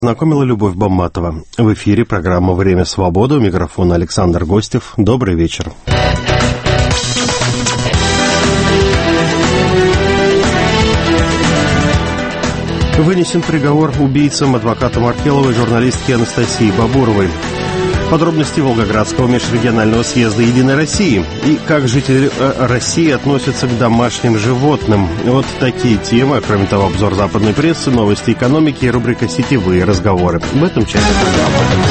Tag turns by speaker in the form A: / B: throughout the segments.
A: Знакомила Любовь Бамматова. В эфире программа «Время свободы». У микрофона Александр Гостев. Добрый вечер. Вынесен приговор убийцам адвоката Маркеловой и журналистки Анастасии Бабуровой. Подробности Волгоградского межрегионального съезда «Единой России» и как жители России относятся к домашним животным. Вот такие темы, а кроме того, обзор западной прессы, новости экономики и рубрика «Сетевые разговоры». В этом часе программы.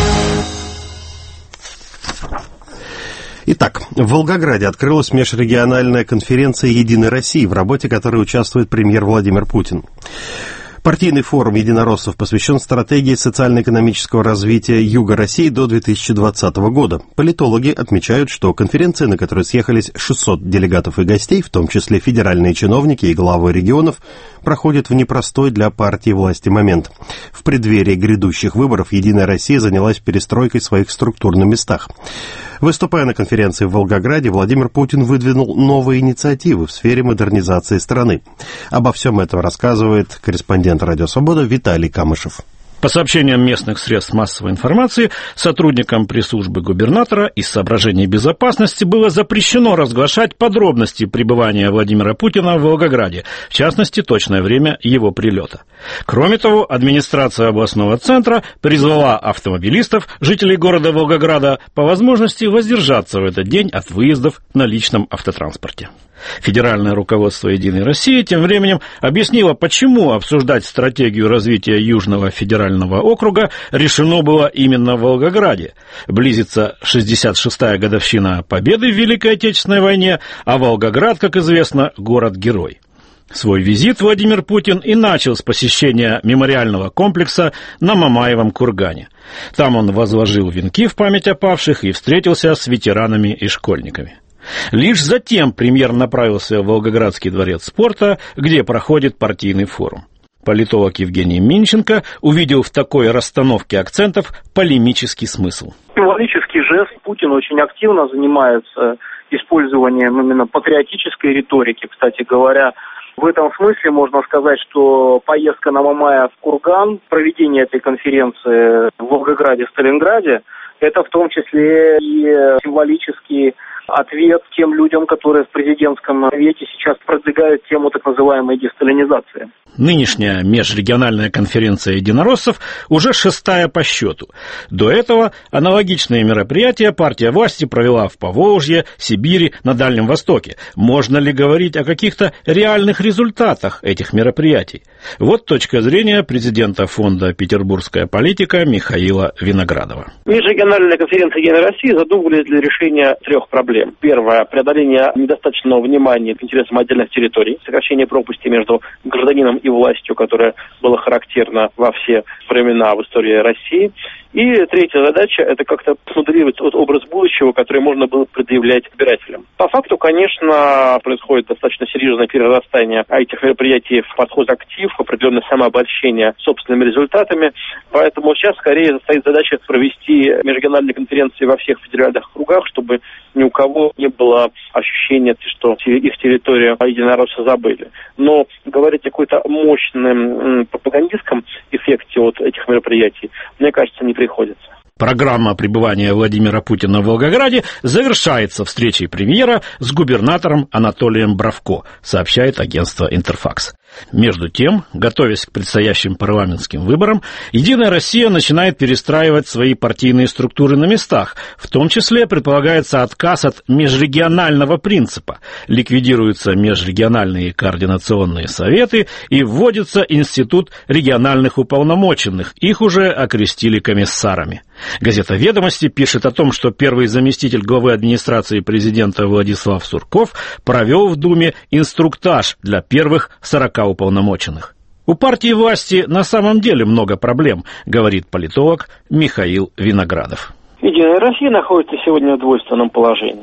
A: Итак, в Волгограде открылась межрегиональная конференция «Единой России», в работе которой участвует премьер Владимир Путин. Партийный форум единороссов посвящен стратегии социально-экономического развития Юга России до 2020 года. Политологи отмечают, что конференция, на которой съехались 600 делегатов и гостей, в том числе федеральные чиновники и главы регионов, проходит в непростой для партии власти момент. В преддверии грядущих выборов «Единая Россия» занялась перестройкой своих структур на местах. Выступая на конференции в Волгограде, Владимир Путин выдвинул новые инициативы в сфере модернизации страны. Обо всем этом рассказывает корреспондент «Радио Свобода» Виталий Камышев.
B: По сообщениям местных средств массовой информации, сотрудникам пресс-службы губернатора из соображений безопасности было запрещено разглашать подробности пребывания Владимира Путина в Волгограде, в частности, точное время его прилета. Кроме того, администрация областного центра призвала автомобилистов, жителей города Волгограда, по возможности воздержаться в этот день от выездов на личном автотранспорте. Федеральное руководство «Единой России» тем временем объяснило, почему обсуждать стратегию развития Южного федерального округа решено было именно в Волгограде. Близится 66-я годовщина Победы в Великой Отечественной войне, а Волгоград, как известно, город-герой. Свой визит Владимир Путин и начал с посещения мемориального комплекса на Мамаевом кургане. Там он возложил венки в память о павших и встретился с ветеранами и школьниками. Лишь затем премьер направился в Волгоградский дворец спорта, где проходит партийный форум. Политолог Евгений Минченко увидел в такой расстановке акцентов полемический смысл.
C: Символический жест. Путин очень активно занимается использованием именно патриотической риторики, кстати говоря. В этом смысле можно сказать, что поездка на Мамаев курган, проведение этой конференции в Волгограде, Сталинграде, это в том числе и символический ответ тем людям, которые в президентском совете сейчас продвигают тему так называемой десталинизации.
B: Нынешняя межрегиональная конференция единороссов уже 6-я по счету. До этого аналогичные мероприятия партия власти провела в Поволжье, Сибири, на Дальнем Востоке. Можно ли говорить о каких-то реальных результатах этих мероприятий? Вот точка зрения президента фонда «Петербургская политика» Михаила Виноградова.
D: Межрегиональная конференция «Единой России» задумывали для решения 3 проблем. Первое – преодоление недостаточного внимания к интересам отдельных территорий, сокращение пропасти между гражданином и властью, которая была характерна во все времена в истории России. И 3-я задача – это как-то смоделировать тот образ будущего, который можно было предъявлять избирателям. По факту, конечно, происходит достаточно серьезное перерастание этих мероприятий в подход-актив, определенное самообольщение собственными результатами. Поэтому сейчас скорее стоит задача провести межрегиональные конференции во всех федеральных кругах, чтобы ни у кого не было ощущения, что их территорию единороссы забыли. Но говорить о какой-то мощном пропагандистском эффекте от этих мероприятий, мне кажется, не приходится.
B: Программа пребывания Владимира Путина в Волгограде завершается встречей премьера с губернатором Анатолием Бравко, сообщает агентство «Интерфакс». Между тем, готовясь к предстоящим парламентским выборам, «Единая Россия» начинает перестраивать свои партийные структуры на местах. В том числе предполагается отказ от межрегионального принципа. Ликвидируются межрегиональные координационные советы и вводится институт региональных уполномоченных. Их уже окрестили комиссарами. Газета «Ведомости» пишет о том, что первый заместитель главы администрации президента Владислав Сурков провел в Думе инструктаж для первых 40 уполномоченных. У партии власти на самом деле много проблем, говорит политолог Михаил Виноградов.
D: «Единая Россия» находится сегодня в двойственном положении.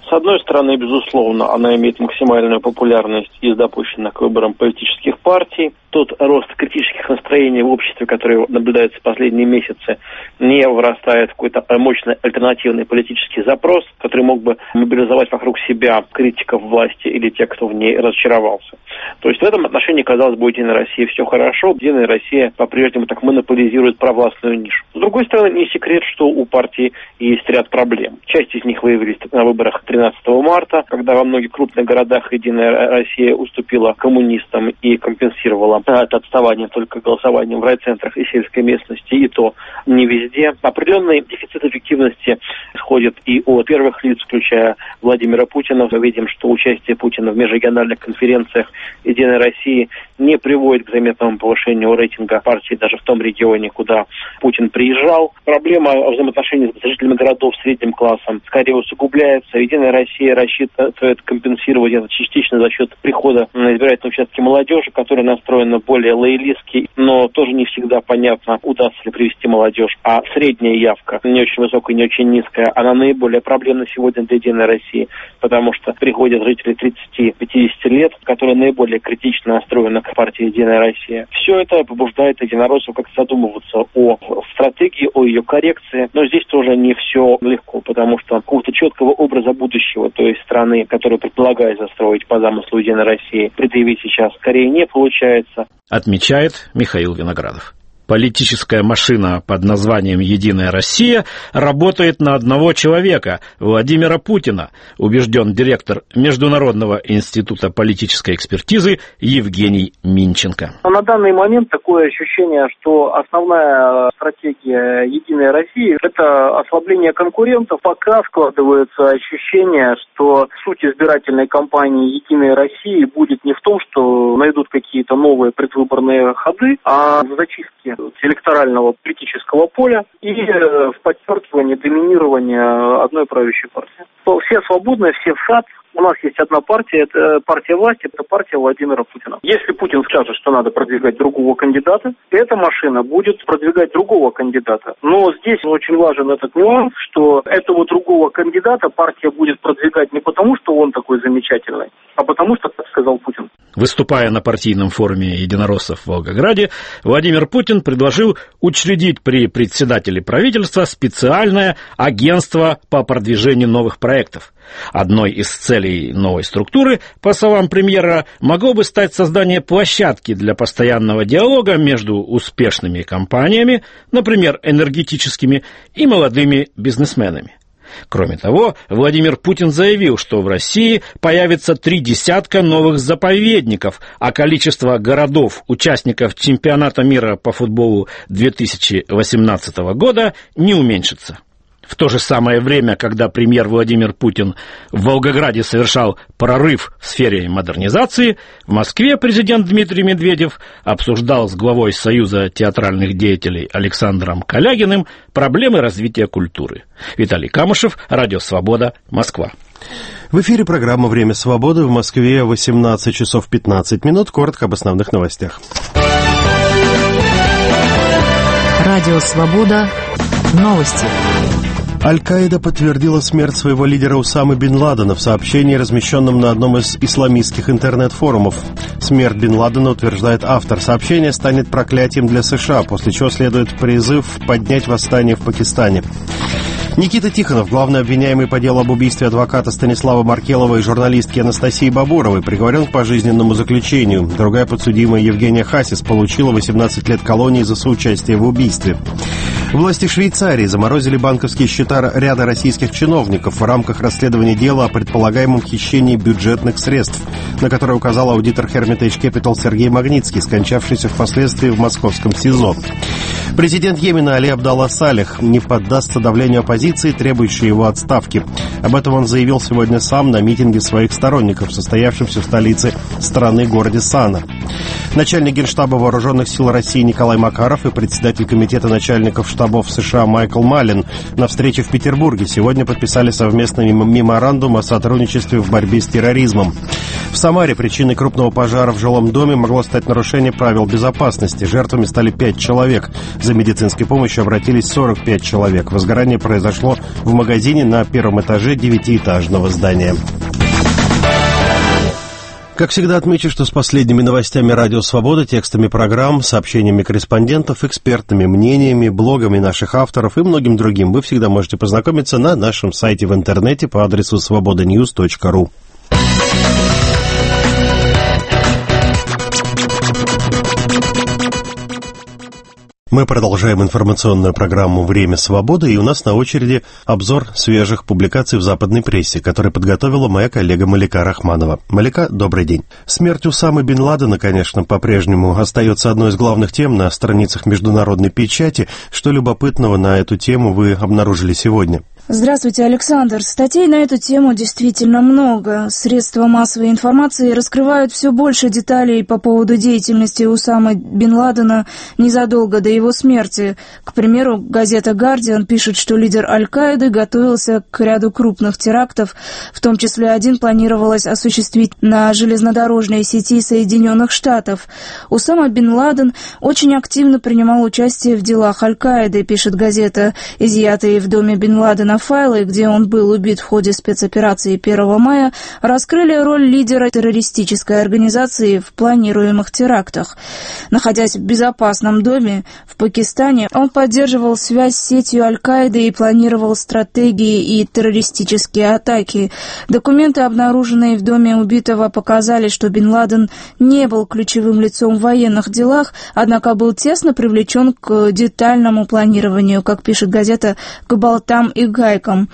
D: С одной стороны, безусловно, она имеет максимальную популярность из допущенных к выборам политических партий. Тот рост критических настроений в обществе, который наблюдается в последние месяцы, не вырастает в какой-то мощный альтернативный политический запрос, который мог бы мобилизовать вокруг себя критиков власти или тех, кто в ней разочаровался. То есть в этом отношении, казалось бы, у «Единой России» все хорошо. «Единая Россия» по-прежнему так монополизирует провластную нишу. С другой стороны, не секрет, что у партии есть ряд проблем. Часть из них выявились на выборах 13 марта, когда во многих крупных городах «Единая Россия» уступила коммунистам и компенсировала это отставание только голосованием в райцентрах и сельской местности, и то не везде. Определенный дефицит эффективности исходит и от первых лиц, включая Владимира Путина. Мы видим, что участие Путина в межрегиональных конференциях «Единой России» не приводит к заметному повышению рейтинга партии даже в том регионе, куда Путин приезжал. Проблема взаимоотношений с жителями городов средним классом скорее усугубляется. «Единая Россия» рассчитывает компенсировать это частично за счет прихода на избирательные участки молодежи, которая настроена более лоялистски, но тоже не всегда понятно, удастся ли привести молодежь. А средняя явка, не очень высокая, не очень низкая, она наиболее проблемна сегодня для «Единой России», потому что приходят жители 30-50 лет, которые наиболее критично настроены к партии «Единая Россия». Все это побуждает единороссов как-то задумываться о стратегии, о ее коррекции, но здесь тоже не все легко, потому что какого-то четкого образа будущего той страны, которую предполагает застроить по замыслу «Единой России», предъявить сейчас скорее не получается.
B: Отмечает Михаил Виноградов. Политическая машина под названием «Единая Россия» работает на одного человека, Владимира Путина, убежден директор Международного института политической экспертизы Евгений Минченко.
C: На данный момент такое ощущение, что основная стратегия «Единой России» – это ослабление конкурентов. Пока складывается ощущение, что суть избирательной кампании «Единой России» будет не в том, что найдут какие-то новые предвыборные ходы, а в зачистке электорального политического поля и в подчеркивании доминирования одной правящей партии. Все свободны, все в сад. У нас есть одна партия, это партия власти, это партия Владимира Путина. Если Путин скажет, что надо продвигать другого кандидата, эта машина будет продвигать другого кандидата. Но здесь очень важен этот нюанс, что этого другого кандидата партия будет продвигать не потому, что он такой замечательный, а потому что так сказал Путин.
B: Выступая на партийном форуме единороссов в Волгограде, Владимир Путин предложил учредить при председателе правительства специальное агентство по продвижению новых проектов. Одной из целей новой структуры, по словам премьера, могло бы стать создание площадки для постоянного диалога между успешными компаниями, например, энергетическими, и молодыми бизнесменами. Кроме того, Владимир Путин заявил, что в России появится 30 новых заповедников, а количество городов, участников чемпионата мира по футболу 2018 года не уменьшится. В то же самое время, когда премьер Владимир Путин в Волгограде совершал прорыв в сфере модернизации, в Москве президент Дмитрий Медведев обсуждал с главой Союза театральных деятелей Александром Калягиным проблемы развития культуры. Виталий Камышев, Радио Свобода, Москва.
A: В эфире программа «Время свободы». В Москве 18 часов 15 минут. Коротко об основных новостях.
E: Радио Свобода. Новости.
A: Аль-Каида подтвердила смерть своего лидера Усамы бен Ладена в сообщении, размещенном на одном из исламистских интернет-форумов. Смерть бен Ладена, утверждает автор сообщения, станет проклятием для США, после чего следует призыв поднять восстание в Пакистане. Никита Тихонов, главный обвиняемый по делу об убийстве адвоката Станислава Маркелова и журналистки Анастасии Бабуровой, приговорен к пожизненному заключению. Другая подсудимая Евгения Хасис получила 18 лет колонии за соучастие в убийстве. Власти Швейцарии заморозили банковские счета ряда российских чиновников в рамках расследования дела о предполагаемом хищении бюджетных средств, на которое указал аудитор Hermitage Capital Сергей Магнитский, скончавшийся впоследствии в московском СИЗО. Президент Йемена Али Абдалла Салех не поддастся давлению оппозиции, требующей его отставки. Об этом он заявил сегодня сам на митинге своих сторонников, состоявшемся в столице страны, городе Сана. Начальник Генштаба Вооруженных сил России Николай Макаров и председатель Комитета начальников штаба штабов США Майкл Маллин на встрече в Петербурге. Сегодня подписали совместный меморандум о сотрудничестве в борьбе с терроризмом. В Самаре причиной крупного пожара в жилом доме могло стать нарушение правил безопасности. Жертвами стали 5 человек. За медицинской помощью обратились 45 человек. Возгорание произошло в магазине на первом этаже 9-этажного здания. Как всегда, отмечу, что с последними новостями «Радио Свобода», текстами программ, сообщениями корреспондентов, экспертными мнениями, блогами наших авторов и многим другим вы всегда можете познакомиться на нашем сайте в интернете по адресу svobodanews.ru. Мы продолжаем информационную программу «Время свободы», и у нас на очереди обзор свежих публикаций в западной прессе, который подготовила моя коллега Малика Рахманова. Малика, добрый день. Смерть Усамы бен Ладена, конечно, по-прежнему остается одной из главных тем на страницах международной печати. Что любопытного на эту тему вы обнаружили сегодня?
F: Здравствуйте, Александр. Статей на эту тему действительно много. Средства массовой информации раскрывают все больше деталей по поводу деятельности Усамы бен Ладена незадолго до его смерти. К примеру, газета «Гардиан» пишет, что лидер Аль-Каиды готовился к ряду крупных терактов, в том числе один планировалось осуществить на железнодорожной сети Соединенных Штатов. Усама бен Ладен очень активно принимал участие в делах Аль-Каиды, пишет газета. Изъятые в доме бен Ладена файлы, где он был убит в ходе спецоперации 1 мая, раскрыли роль лидера террористической организации в планируемых терактах. Находясь в безопасном доме в Пакистане, он поддерживал связь с сетью Аль-Каиды и планировал стратегии и террористические атаки. Документы, обнаруженные в доме убитого, показали, что бен Ладен не был ключевым лицом в военных делах, однако был тесно привлечен к детальному планированию, как пишет газета, к болтам и гайкам.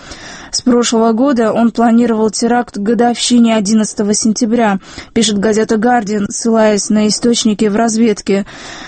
F: С прошлого года он планировал теракт к годовщине 11 сентября, пишет газета «Гардиан», ссылаясь на источники в разведке.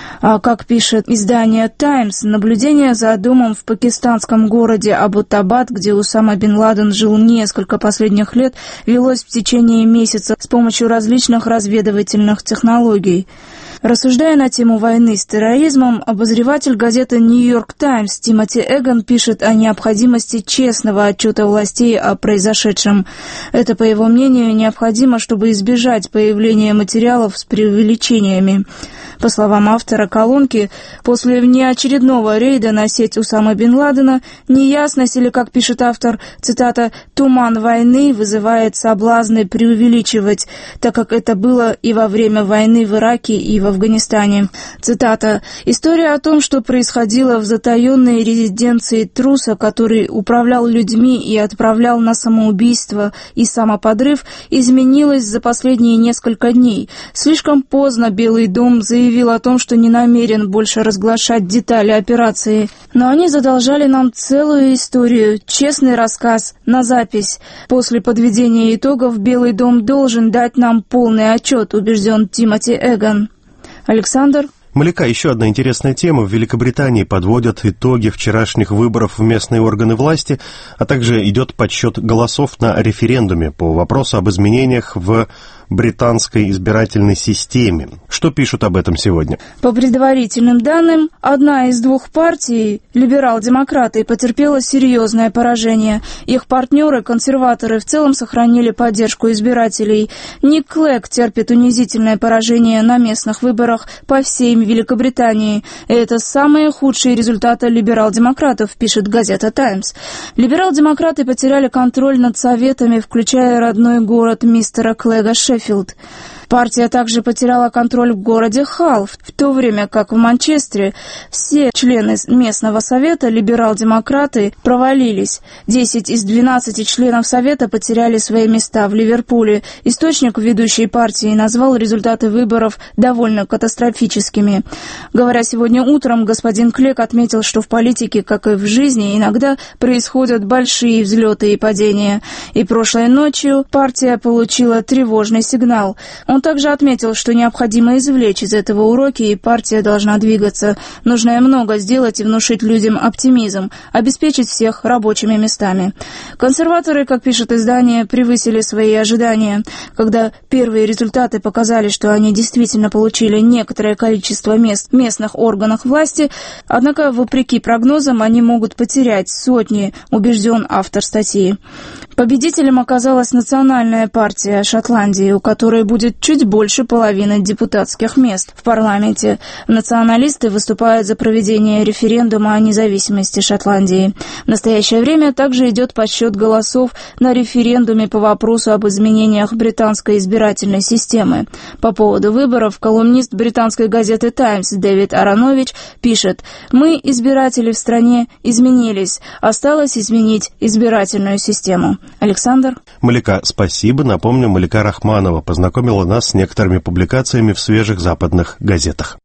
F: Как пишет издание «Таймс», наблюдение за домом в пакистанском городе Абботабад, где Усама бен Ладен жил несколько последних лет, велось в течение месяца с помощью различных разведывательных технологий. Рассуждая на тему войны с терроризмом, обозреватель газеты «Нью-Йорк Таймс» Тимоти Эгон пишет о необходимости честного отчета властей о произошедшем. Это, по его мнению, необходимо, чтобы избежать появления материалов с преувеличениями. По словам автора колонки, после внеочередного рейда на сеть Усамы бен Ладена неясность или, как пишет автор, цитата, «туман войны вызывает соблазны преувеличивать, так как это было и во время войны в Ираке и в Афганистане». Цитата, «История о том, что происходило в затаенной резиденции труса, который управлял людьми и отправлял на самоубийство и самоподрыв, изменилась за последние несколько дней. Слишком поздно Белый дом заявил о том, что не намерен больше разглашать детали операции. Но они задолжали нам целую историю, честный рассказ, на запись. После подведения итогов Белый дом должен дать нам полный отчет», убежден Тимоти Эгон. Александр?
A: Малика, еще одна интересная тема. В Великобритании подводят итоги вчерашних выборов в местные органы власти, а также идет подсчет голосов на референдуме по вопросу об изменениях в британской избирательной системе. Что пишут об этом сегодня?
F: По предварительным данным, одна из двух партий, либерал-демократы, потерпела серьезное поражение. Их партнеры, консерваторы, в целом сохранили поддержку избирателей. Ник Клэг терпит унизительное поражение на местных выборах по всей Великобритании. Это самые худшие результаты либерал-демократов, пишет газета «Таймс». Либерал-демократы потеряли контроль над советами, включая родной город мистера Клэга Шеффилд. Партия также потеряла контроль в городе Халл, в то время как в Манчестере все члены местного совета, либерал-демократы, провалились. 10 из 12 членов совета потеряли свои места в Ливерпуле. Источник ведущей партии назвал результаты выборов довольно катастрофическими. Говоря сегодня утром, господин Клэг отметил, что в политике, как и в жизни, иногда происходят большие взлеты и падения. И прошлой ночью партия получила тревожный сигнал. Он также отметил, что необходимо извлечь из этого уроки, и партия должна двигаться. Нужно много сделать и внушить людям оптимизм, обеспечить всех рабочими местами. Консерваторы, как пишет издание, превысили свои ожидания. Когда первые результаты показали, что они действительно получили некоторое количество мест в местных органах власти, однако, вопреки прогнозам, они могут потерять сотни, убежден автор статьи. Победителем оказалась Национальная партия Шотландии, у которой будет чуть больше половины депутатских мест в парламенте. Националисты выступают за проведение референдума о независимости Шотландии. В настоящее время также идет подсчет голосов на референдуме по вопросу об изменениях британской избирательной системы. По поводу выборов колумнист британской газеты «Таймс» Дэвид Аронович пишет: «Мы, избиратели в стране, изменились. Осталось изменить избирательную систему». Александр.
A: Малика, спасибо. Напомню, Малика Рахманова познакомила нас с некоторыми публикациями в свежих западных газетах.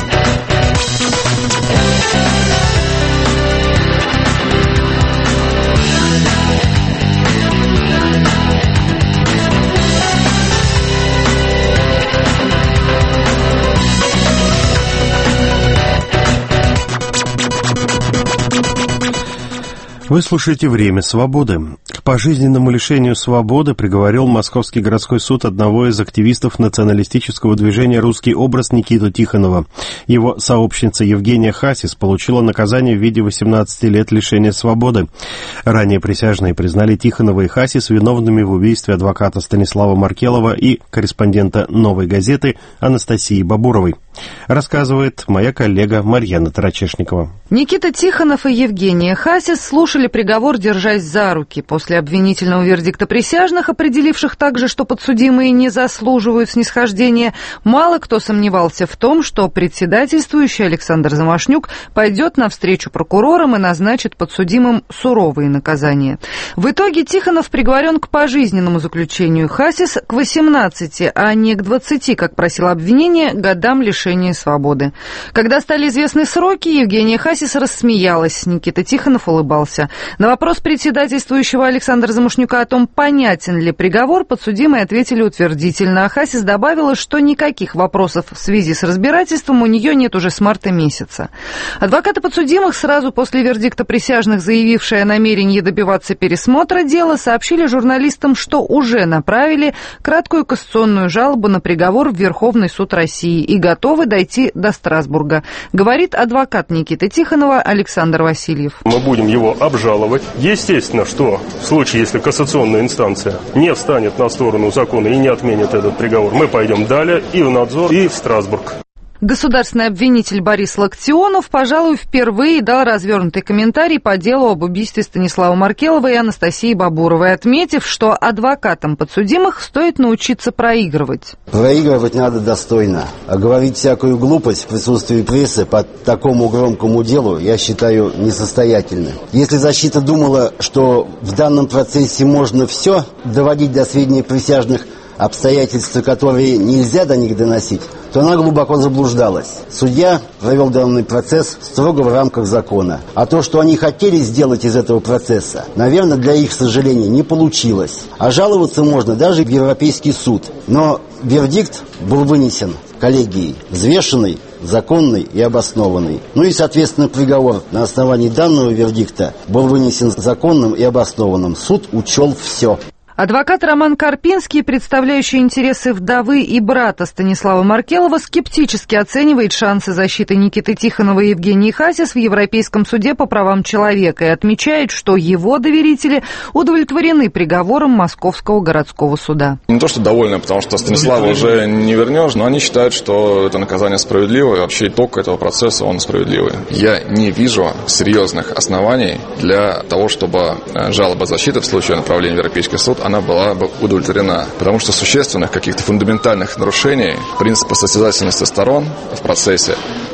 A: Вы слушаете «Время свободы». К пожизненному лишению свободы приговорил Московский городской суд одного из активистов националистического движения «Русский образ» Никиту Тихонова. Его сообщница Евгения Хасис получила наказание в виде 18 лет лишения свободы. Ранее присяжные признали Тихонова и Хасис виновными в убийстве адвоката Станислава Маркелова и корреспондента «Новой газеты» Анастасии Бабуровой. Рассказывает моя коллега Марьяна Тарачешникова.
G: Никита Тихонов и Евгения Хасис слушали приговор, держась за руки. После обвинительного вердикта присяжных, определивших также, что подсудимые не заслуживают снисхождения, мало кто сомневался в том, что председательствующий Александр Замашнюк пойдет навстречу прокурорам и назначит подсудимым суровые наказания. В итоге Тихонов приговорен к пожизненному заключению, Хасис к 18, а не к 20, как просило обвинение, годам лишения свободы. Когда стали известны сроки, Евгения Хасис рассмеялась, Никита Тихонов улыбался. На вопрос председательствующего Александра Замашнюка о том, понятен ли приговор, подсудимые ответили утвердительно, а Хасис добавила, что никаких вопросов в связи с разбирательством у нее нет уже с марта месяца. Адвокаты подсудимых, сразу после вердикта присяжных, заявившие о намерении добиваться пересмотра дела, сообщили журналистам, что уже направили краткую кассационную жалобу на приговор в Верховный суд России и готовы дойти до Страсбурга, говорит адвокат Никиты Тихонова Александр Васильев.
H: Мы будем его обжаловать. Естественно, что в случае, если кассационная инстанция не встанет на сторону закона и не отменит этот приговор, мы пойдем далее и в надзор, и в Страсбург.
G: Государственный обвинитель Борис Локтионов, пожалуй, впервые дал развернутый комментарий по делу об убийстве Станислава Маркелова и Анастасии Бабуровой, отметив, что адвокатам подсудимых стоит научиться проигрывать.
I: Проигрывать надо достойно, а говорить всякую глупость в присутствии прессы по такому громкому делу, я считаю, несостоятельным. Если защита думала, что в данном процессе можно все доводить до сведения присяжных, обстоятельства, которые нельзя до них доносить, то она глубоко заблуждалась. Судья провел данный процесс строго в рамках закона. А то, что они хотели сделать из этого процесса, наверное, для их сожаления не получилось. А жаловаться можно даже в Европейский суд. Но вердикт был вынесен коллегией взвешенный, законный и обоснованный. Ну и, соответственно, приговор на основании данного вердикта был вынесен законным и обоснованным. Суд учел все.
G: Адвокат Роман Карпинский, представляющий интересы вдовы и брата Станислава Маркелова, скептически оценивает шансы защиты Никиты Тихонова и Евгении Хасис в Европейском суде по правам человека и отмечает, что его доверители удовлетворены приговором Московского городского суда.
J: Не то, что довольны, потому что Станислава уже не вернешь, но они считают, что это наказание справедливое, и вообще итог этого процесса, он справедливый. Я не вижу серьезных оснований для того, чтобы жалоба защиты в случае направления в Европейский суд, она была бы удовлетворена. Потому что существенных каких-то фундаментальных нарушений принципа состязательности сторон в процессе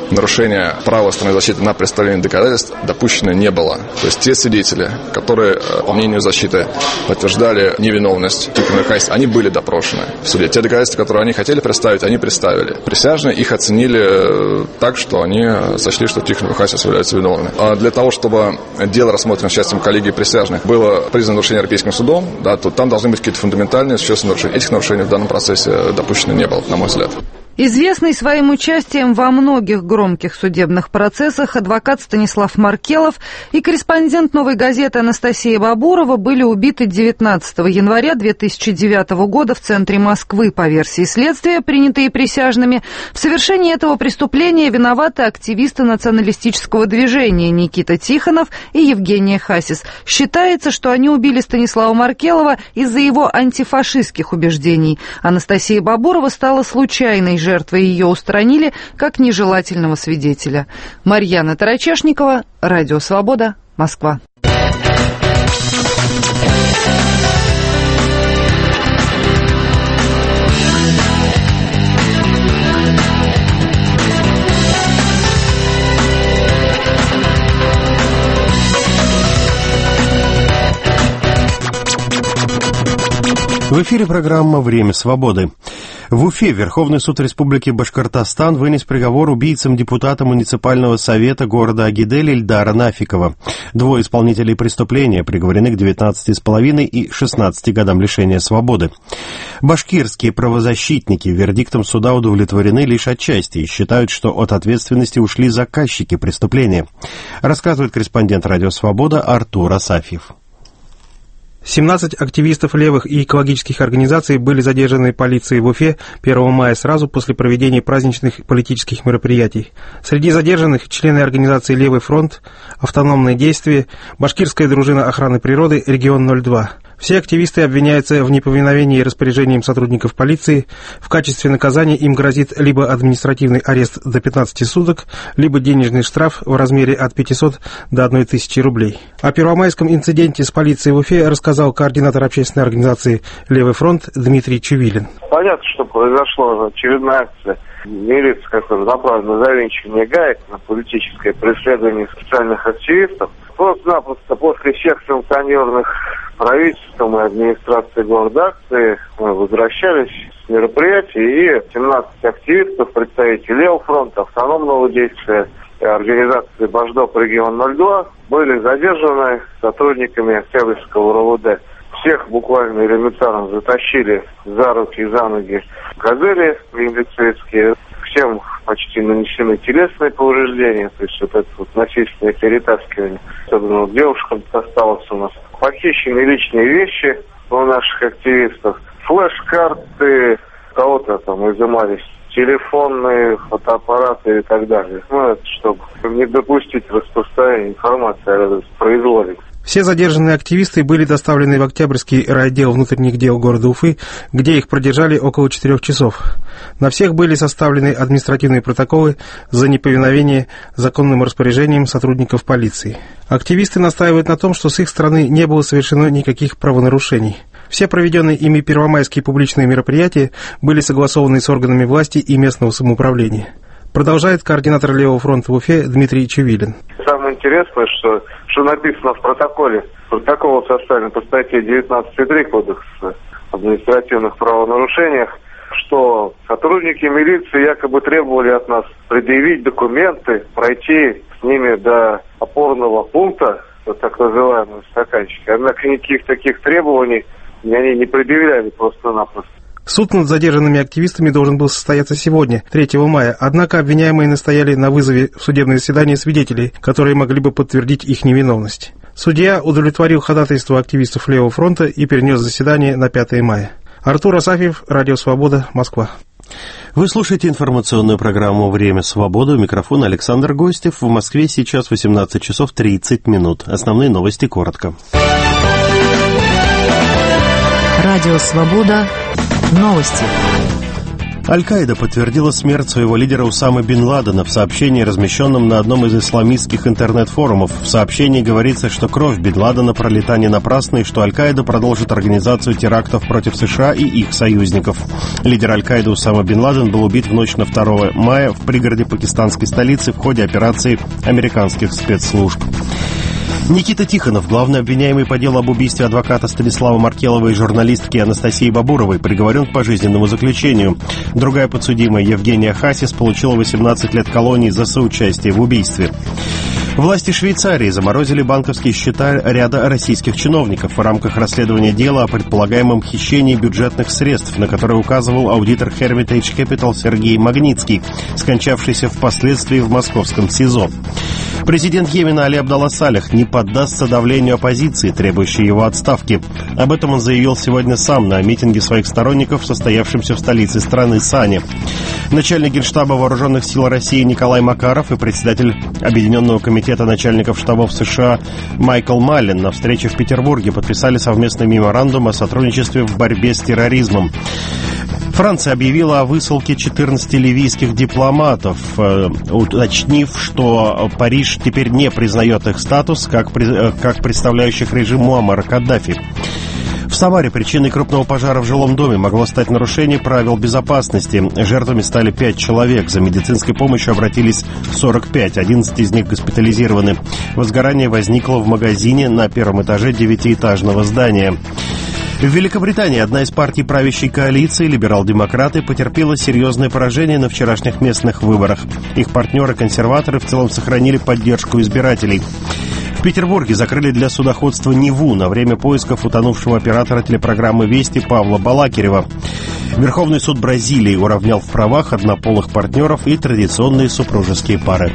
J: нарушения права стороны защиты на представление доказательств допущено не было. То есть те свидетели, которые, по мнению защиты, подтверждали невиновность Тихона Хасиса, они были допрошены в суде. Те доказательства, которые они хотели представить, они представили. Присяжные их оценили так, что они сочли, что Тихон Хасис является виновным. А для того, чтобы дело, рассмотренное с участием коллегии присяжных, было признано нарушение Европейским судом, да, то там должны быть какие-то фундаментальные существенные нарушения. Этих нарушений в данном процессе допущено не было, на мой взгляд.
G: Известный своим участием во многих громких судебных процессах адвокат Станислав Маркелов и корреспондент «Новой газеты» Анастасия Бабурова были убиты 19 января 2009 года в центре Москвы. По версии следствия, принятые присяжными, в совершении этого преступления виноваты активисты националистического движения Никита Тихонов и Евгения Хасис. Считается, что они убили Станислава Маркелова из-за его антифашистских убеждений. Анастасия Бабурова стала случайной жертвой, ее устранили как нежелательного свидетеля. Марьяна Тарачешникова, Радио Свобода, Москва.
A: В эфире программа «Время свободы». В Уфе Верховный суд Республики Башкортостан вынес приговор убийцам депутата муниципального совета города Агидель Ильдара Нафикова. Двое исполнителей преступления приговорены к 19,5 и 16 годам лишения свободы. Башкирские правозащитники вердиктом суда удовлетворены лишь отчасти и считают, что от ответственности ушли заказчики преступления. Рассказывает корреспондент «Радио Свобода» Артур Асафьев.
K: 17 активистов левых и экологических организаций были задержаны полицией в Уфе 1 мая сразу после проведения праздничных политических мероприятий. Среди задержанных члены организации «Левый фронт», «Автономные действия», Башкирская дружина охраны природы, «Регион 02». Все активисты обвиняются в неповиновении распоряжениям сотрудников полиции. В качестве наказания им грозит либо административный арест до 15 суток, либо денежный штраф в размере от 500 до 1000 рублей. О первомайском инциденте с полицией в Уфе рассказал координатор общественной организации «Левый фронт» Дмитрий Чувилин.
L: Понятно, что произошла очередная акция милиции, которая направлена на завинчивание гаек, на политическое преследование социальных активистов. Просто-напросто после всех санкционированных правительством и администрацией города акции мы возвращались с мероприятий, и 17 активистов, представителей Левого фронта, автономного действия и организации «Башдоп регион 02» были задержаны сотрудниками Октябрьского РОВД. Всех буквально элементарно затащили за руки и за ноги газели милицейские. Всем почти нанесены телесные повреждения, то есть вот это вот насильственное перетаскивание. Особенно девушкам досталось у нас. Похищены личные вещи у наших активистов, флеш-карты, кого-то там изымались телефонные, фотоаппараты и так далее. Ну, это чтобы не допустить распространения информации о произволе.
K: Все задержанные активисты были доставлены в Октябрьский райотдел внутренних дел города Уфы, где их продержали около 4 часов. На всех были составлены административные протоколы за неповиновение законным распоряжениям сотрудников полиции. Активисты настаивают на том, что с их стороны не было совершено никаких правонарушений. Все проведенные ими первомайские публичные мероприятия были согласованы с органами власти и местного самоуправления. Продолжает координатор Левого фронта в Уфе Дмитрий Чувилин.
L: Самое интересное, что написано в протоколе. Протокол составлен по статье 19.3 Кодекса административных правонарушениях, что сотрудники милиции якобы требовали от нас предъявить документы, пройти с ними до опорного пункта, так называемого стаканчика. Однако никаких таких требований они не предъявляли просто-напросто.
K: Суд над задержанными активистами должен был состояться сегодня, 3 мая, однако обвиняемые настояли на вызове в судебное заседание свидетелей, которые могли бы подтвердить их невиновность. Судья удовлетворил ходатайство активистов Левого фронта и перенес заседание на 5 мая. Артур Асафьев, Радио Свобода, Москва.
A: Вы слушаете информационную программу «Время свободы». У микрофона Александр Гостев. В Москве сейчас 18 часов 30 минут. Основные новости коротко.
E: Радио Свобода. Новости.
A: Аль-Каида подтвердила смерть своего лидера Усамы бен Ладена в сообщении, размещенном на одном из исламистских интернет-форумов. В сообщении говорится, что кровь бен Ладена пролита не напрасно и что Аль-Каида продолжит организацию терактов против США и их союзников. Лидер Аль-Каиды Усама бен Ладен был убит в ночь на 2 мая в пригороде пакистанской столицы в ходе операции американских спецслужб. Никита Тихонов, главный обвиняемый по делу об убийстве адвоката Станислава Маркелова и журналистки Анастасии Бабуровой, приговорен к пожизненному заключению. Другая подсудимая Евгения Хасис получила 18 лет колонии за соучастие в убийстве. Власти Швейцарии заморозили банковские счета ряда российских чиновников в рамках расследования дела о предполагаемом хищении бюджетных средств, на которое указывал аудитор Hermitage Capital Сергей Магнитский, скончавшийся впоследствии в московском СИЗО. Президент Йемена Али Абдалла Салех не поддастся давлению оппозиции, требующей его отставки. Об этом он заявил сегодня сам на митинге своих сторонников, состоявшемся в столице страны Сане. Начальник Генштаба Вооруженных сил России Николай Макаров и председатель Объединенного комитета начальников штабов США Майкл Маллен на встрече в Петербурге подписали совместный меморандум о сотрудничестве в борьбе с терроризмом. Франция объявила о высылке 14 ливийских дипломатов, уточнив, что Париж теперь не признает их статус как представляющих режим Муаммара Каддафи. В Самаре причиной крупного пожара в жилом доме могло стать нарушение правил безопасности. Жертвами стали 5 человек. За медицинской помощью обратились 45. 11 из них госпитализированы. Возгорание возникло в магазине на первом этаже 9-этажного здания. В Великобритании одна из партий правящей коалиции, либерал-демократы, потерпела серьезное поражение на вчерашних местных выборах. Их партнеры-консерваторы в целом сохранили поддержку избирателей. В Петербурге закрыли для судоходства Неву на время поисков утонувшего оператора телепрограммы «Вести» Павла Балакирева. Верховный суд Бразилии уравнял в правах однополых партнеров и традиционные супружеские пары.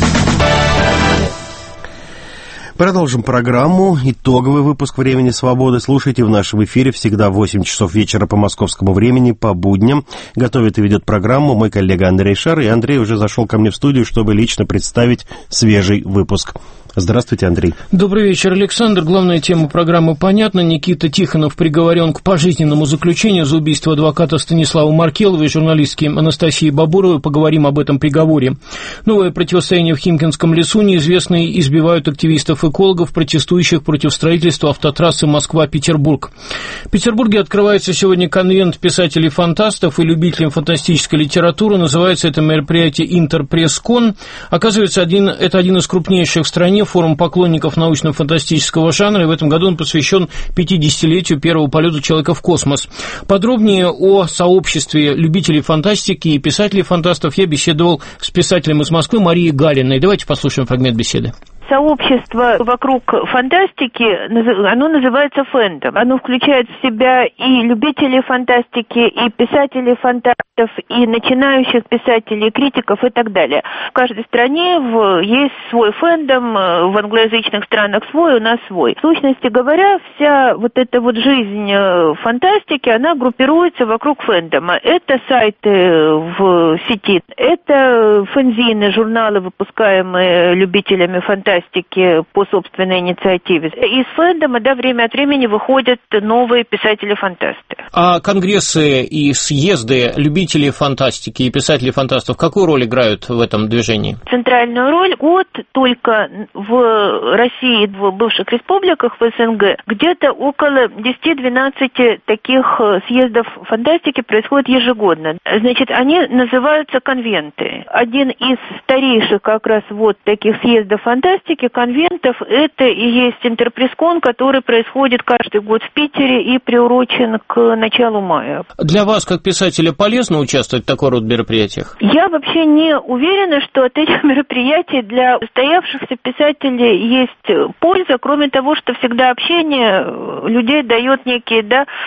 A: Продолжим программу. Итоговый выпуск «Времени свободы» слушайте в нашем эфире всегда в 8 часов вечера по московскому времени, по будням. Готовит и ведет программу мой коллега Андрей Шар. И Андрей уже зашел ко мне в студию, чтобы лично представить свежий выпуск. Здравствуйте, Андрей.
M: Добрый вечер, Александр. Главная тема программы понятна. Никита Тихонов приговорен к пожизненному заключению за убийство адвоката Станислава Маркелова и журналистки Анастасии Бабуровой. Поговорим об этом приговоре. Новое противостояние в Химкинском лесу. Неизвестные избивают активистов-экологов, протестующих против строительства автотрассы Москва-Петербург. В Петербурге открывается сегодня конвент писателей-фантастов и любителей фантастической литературы. Называется это мероприятие «Интерпресс-кон». Оказывается, это один из крупнейших в стране форум поклонников научно-фантастического жанра, и в этом году он посвящен 50-летию первого полета человека в космос. Подробнее о сообществе любителей фантастики и писателей-фантастов я беседовал с писателем из Москвы Марией Галиной. Давайте послушаем фрагмент беседы.
N: Сообщество вокруг фантастики, оно называется фэндом. Оно включает в себя и любителей фантастики, и писателей фантастов, и начинающих писателей, и критиков и так далее. В каждой стране есть свой фэндом, в англоязычных странах свой, у нас свой. В сущности говоря, вся вот эта вот жизнь фантастики, она группируется вокруг фэндома. Это сайты в сети, это фэнзины, журналы, выпускаемые любителями фантастики по собственной инициативе. Из фэндома, время от времени выходят новые писатели-фантасты.
M: А конгрессы и съезды любителей фантастики и писателей-фантастов какую роль играют в этом движении?
N: Центральную роль. Год только в России, в бывших республиках, в СНГ, где-то около 10-12 таких съездов фантастики происходит ежегодно. Значит, они называются конвенты. Один из старейших как раз вот таких съездов фантастики, конвентов, это и есть Интерпресс-кон, который происходит каждый год в Питере и приурочен к началу мая.
M: Для вас, как писателя, полезно участвовать в такой род мероприятиях?
N: Я вообще не уверена, что от этих мероприятий для устоявшихся писателей есть польза, кроме того, что всегда общение людей дает некие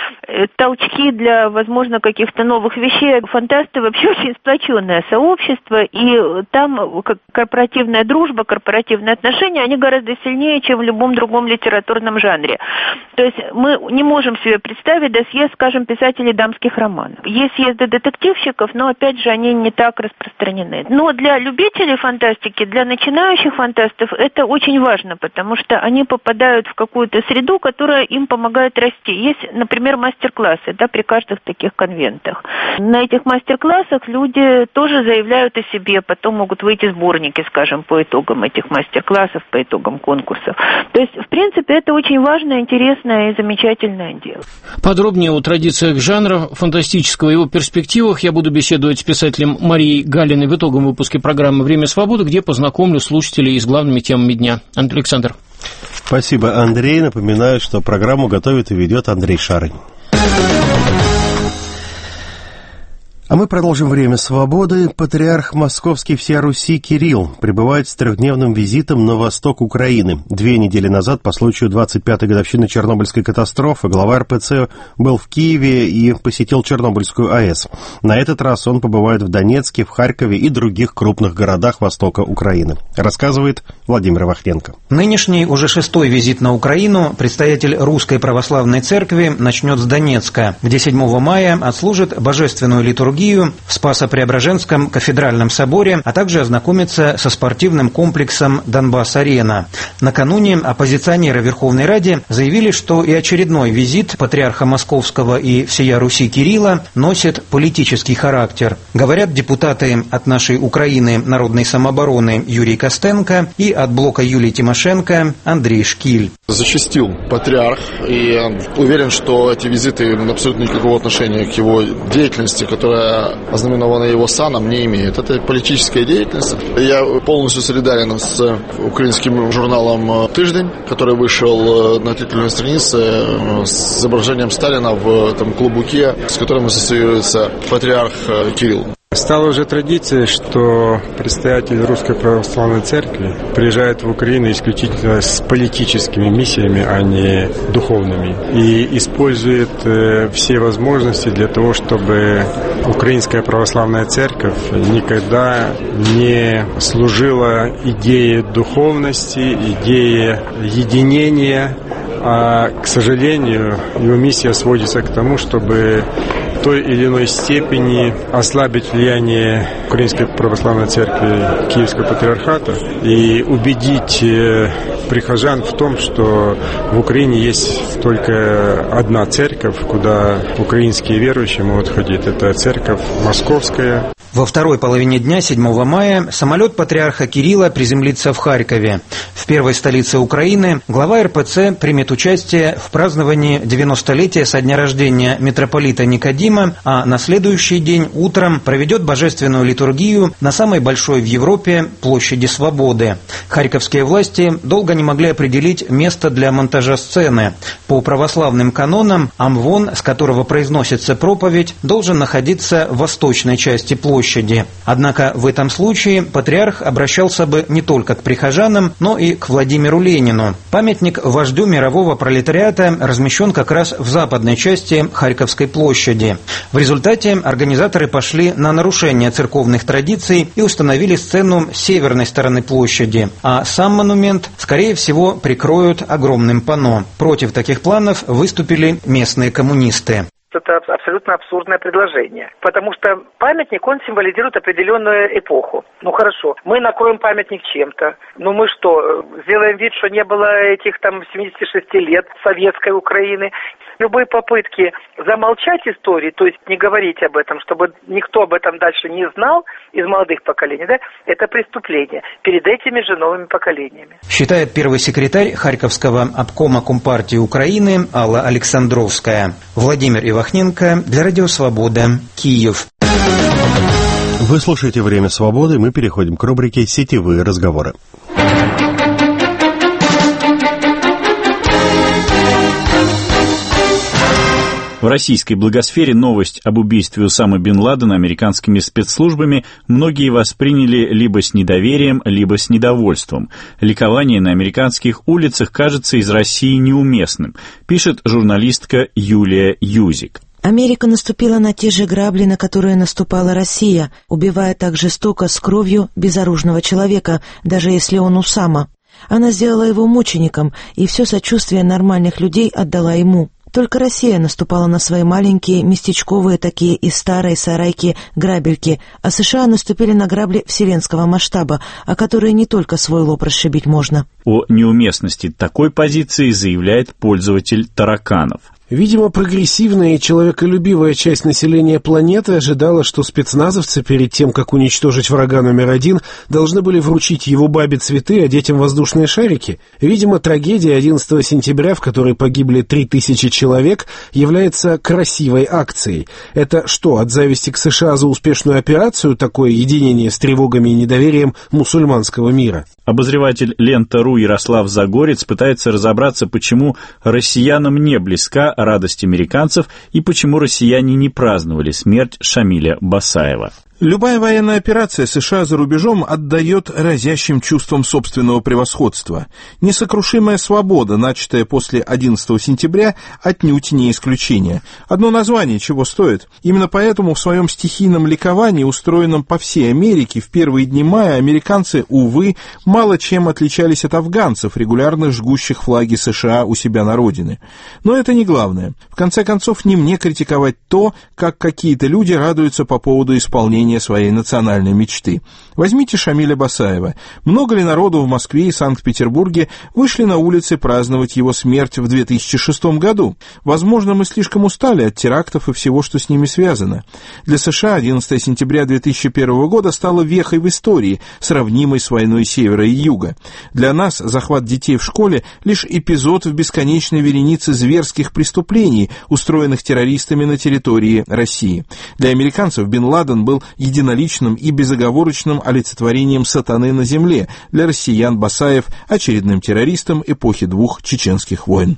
N: толчки для, возможно, каких-то новых вещей. Фантасты вообще очень сплоченное сообщество, и там корпоративная дружба, корпоративные отношения, отношения, они гораздо сильнее, чем в любом другом литературном жанре. То есть мы не можем себе представить досье, скажем, писателей дамских романов. Есть съезды детективщиков, но, опять же, они не так распространены. Но для любителей фантастики, для начинающих фантастов это очень важно, потому что они попадают в какую-то среду, которая им помогает расти. Есть, например, мастер-классы, да, при каждых таких конвентах. На этих мастер-классах люди тоже заявляют о себе, потом могут выйти сборники, скажем, по итогам этих мастер-классов, по итогам конкурсов. То есть, в принципе, это очень важное, интересное и замечательное дело.
M: Подробнее о традициях жанра фантастического и его перспективах я буду беседовать с писателем Марией Галиной в итоговом выпуске программы «Время свободы», где познакомлю слушателей с главными темами дня. Александр.
A: Спасибо, Андрей. Напоминаю, что программу готовит и ведет Андрей Шарый. А мы продолжим «Время свободы». Патриарх Московский всея Руси Кирилл прибывает с трехдневным визитом на восток Украины. 2 недели назад, по случаю 25-й годовщины Чернобыльской катастрофы, глава РПЦ был в Киеве и посетил Чернобыльскую АЭС. На этот раз он побывает в Донецке, в Харькове и других крупных городах востока Украины. Рассказывает Владимир Вахненко.
O: Нынешний, уже 6-й визит на Украину предстоятель Русской Православной Церкви начнет с Донецка, где 7 мая отслужит божественную литургию в Спасо-Преображенском кафедральном соборе, а также ознакомиться со спортивным комплексом «Донбасс-Арена». Накануне оппозиционеры Верховной Ради заявили, что и очередной визит патриарха Московского и всея Руси Кирилла носит политический характер. Говорят депутаты от «Нашей Украины» народной самообороны Юрий Костенко и от блока Юлии Тимошенко Андрей Шкиль.
P: Зачастил патриарх, и уверен, что эти визиты абсолютно никакого отношения к его деятельности, которая ознаменована его саном, не имеет. Это политическая деятельность. Я полностью солидарен с украинским журналом «Тыждень», который вышел на титульной странице с изображением Сталина в этом клобуке, с которым ассоциируется патриарх Кирилл.
Q: Стало уже традицией, что предстоятель Русской Православной Церкви приезжает в Украину исключительно с политическими миссиями, а не духовными, и использует все возможности для того, чтобы Украинская Православная Церковь никогда не служила идее духовности, идее единения, а, к сожалению, его миссия сводится к тому, чтобы в той или иной степени ослабить влияние Украинской Православной Церкви Киевского Патриархата и убедить прихожан в том, что в Украине есть только одна церковь, куда украинские верующие могут ходить. Это церковь Московская.
O: Во второй половине дня, 7 мая, самолет патриарха Кирилла приземлится в Харькове. В первой столице Украины глава РПЦ примет участие в праздновании 90-летия со дня рождения митрополита Никодима, а на следующий день утром проведет божественную литургию на самой большой в Европе площади Свободы. Харьковские власти долго не могли определить место для монтажа сцены. По православным канонам амвон, с которого произносится проповедь, должен находиться в восточной части площади. Однако в этом случае патриарх обращался бы не только к прихожанам, но и к Владимиру Ленину. Памятник вождю мирового пролетариата размещен как раз в западной части Харьковской площади. В результате организаторы пошли на нарушение церковных традиций и установили сцену с северной стороны площади, а сам монумент, скорее всего, прикроют огромным панно. Против таких планов выступили местные коммунисты.
R: Это абсолютно абсурдное предложение, потому что памятник, он символизирует определенную эпоху. Ну хорошо, мы накроем памятник чем-то, ну мы что, сделаем вид, что не было этих там 76 лет советской Украины. Любые попытки замолчать истории, то есть не говорить об этом, чтобы никто об этом дальше не знал из молодых поколений, да, это преступление перед этими же новыми поколениями.
O: Считает первый секретарь Харьковского обкома Компартии Украины Алла Александровская. Владимир Ивахненко для Радио Свобода, Киев.
A: Вы слушаете «Время свободы», мы переходим к рубрике «Сетевые разговоры».
S: В российской благосфере новость об убийстве Усамы бен Ладена американскими спецслужбами многие восприняли либо с недоверием, либо с недовольством. Ликование на американских улицах кажется из России неуместным, пишет журналистка Юлия Юзик.
T: Америка наступила на те же грабли, на которые наступала Россия, убивая так жестоко с кровью безоружного человека, даже если он Усама. Она сделала его мучеником, и все сочувствие нормальных людей отдала ему. Только Россия наступала на свои маленькие, местечковые такие из старой сарайки грабельки, а США наступили на грабли вселенского масштаба, о которые не только свой лоб расшибить можно.
S: О неуместности такой позиции заявляет пользователь тараканов.
U: Видимо, прогрессивная и человеколюбивая часть населения планеты ожидала, что спецназовцы перед тем, как уничтожить врага номер один, должны были вручить его бабе цветы, а детям воздушные шарики. Видимо, трагедия 11 сентября, в которой погибли 3000 человек, является красивой акцией. Это что, от зависти к США за успешную операцию, такое единение с тревогами и недоверием мусульманского мира?
S: Обозреватель Лента.ру Ярослав Загорец пытается разобраться, почему россиянам не близка радость американцев и почему россияне не праздновали смерть Шамиля Басаева.
V: Любая военная операция США за рубежом отдает разящим чувством собственного превосходства. Несокрушимая свобода, начатая после 11 сентября, отнюдь не исключение. Одно название чего стоит. Именно поэтому в своем стихийном ликовании, устроенном по всей Америке, в первые дни мая американцы, увы, мало чем отличались от афганцев, регулярно жгущих флаги США у себя на родине. Но это не главное. В конце концов, не мне критиковать то, как какие-то люди радуются по поводу исполнения своей национальной мечты. Возьмите Шамиля Басаева. Много ли народу в Москве и Санкт-Петербурге вышли на улицы праздновать его смерть в 2006 году? Возможно, мы слишком устали от терактов и всего, что с ними связано. Для США 11 сентября 2001 года стало вехой в истории, сравнимой с войной Севера и Юга. Для нас захват детей в школе — лишь эпизод в бесконечной веренице зверских преступлений, устроенных террористами на территории России. Для американцев Бен Ладен был единоличным и безоговорочным олицетворением сатаны на земле, для россиян Басаев — очередным террористом эпохи двух чеченских войн.